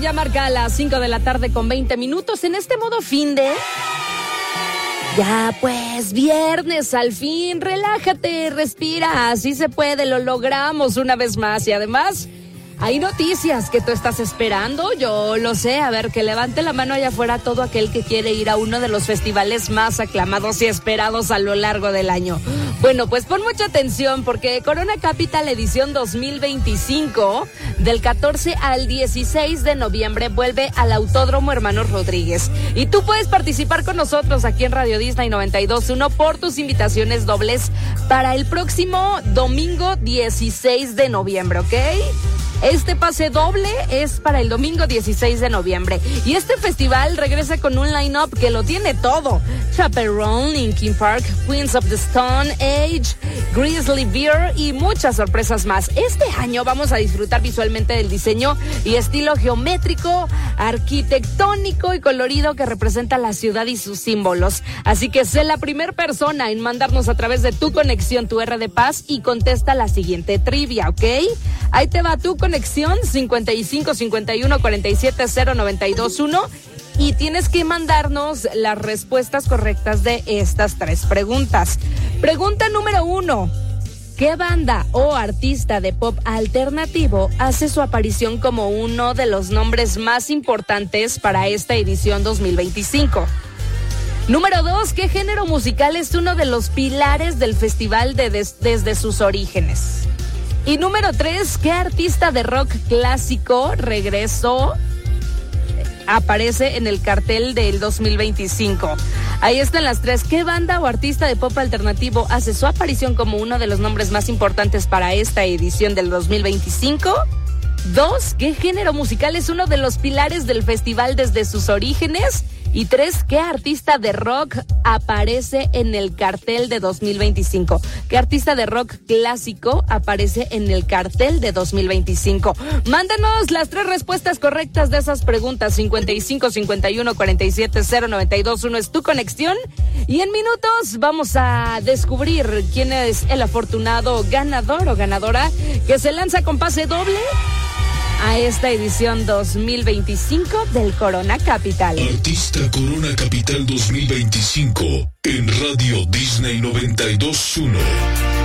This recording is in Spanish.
ya marca las 5 de la tarde con 20 minutos en este modo fin de... Ya pues, viernes al fin, relájate, respira, así se puede, lo logramos una vez más y además... Hay noticias que tú estás esperando, yo lo sé. A ver, que levante la mano allá afuera todo aquel que quiere ir a uno de los festivales más aclamados y esperados a lo largo del año. Bueno, pues pon mucha atención porque Corona Capital edición 2025, del 14 al 16 de noviembre, vuelve al Autódromo Hermanos Rodríguez. Y tú puedes participar con nosotros aquí en Radio Disney 92.1 por tus invitaciones dobles para el próximo domingo 16 de noviembre, ¿ok? Este pase doble es para el domingo 16 de noviembre. Y este festival regresa con un line-up que lo tiene todo. Chaperone, Linkin Park, Queens of the Stone Age, Grizzly Bear y muchas sorpresas más. Este año vamos a disfrutar visualmente del diseño y estilo geométrico, arquitectónico y colorido que representa la ciudad y sus símbolos. Así que sé la primera persona en mandarnos a través de tu conexión, tu R de Paz, y contesta la siguiente trivia, ¿ok? Ahí te va tu conexión 55 51 47 0921 y tienes que mandarnos las respuestas correctas de estas tres preguntas. Pregunta número 1. ¿Qué banda o artista de pop alternativo hace su aparición como uno de los nombres más importantes para esta edición 2025? Número 2. ¿Qué género musical es uno de los pilares del festival desde sus orígenes? Y número 3, ¿qué artista de rock clásico aparece en el cartel del 2025? Ahí están las tres. ¿Qué banda o artista de pop alternativo hace su aparición como uno de los nombres más importantes para esta edición del 2025? 2, ¿qué género musical es uno de los pilares del festival desde sus orígenes? Y 3, ¿qué artista de rock aparece en el cartel de 2025? ¿Qué artista de rock clásico aparece en el cartel de 2025? Mándanos las tres respuestas correctas de esas preguntas. 55 51 47 0921 es tu conexión. Y en minutos vamos a descubrir quién es el afortunado ganador o ganadora que se lanza con pase doble a esta edición 2025 del Corona Capital. Artista Corona Capital 2025 en Radio Disney 92.1.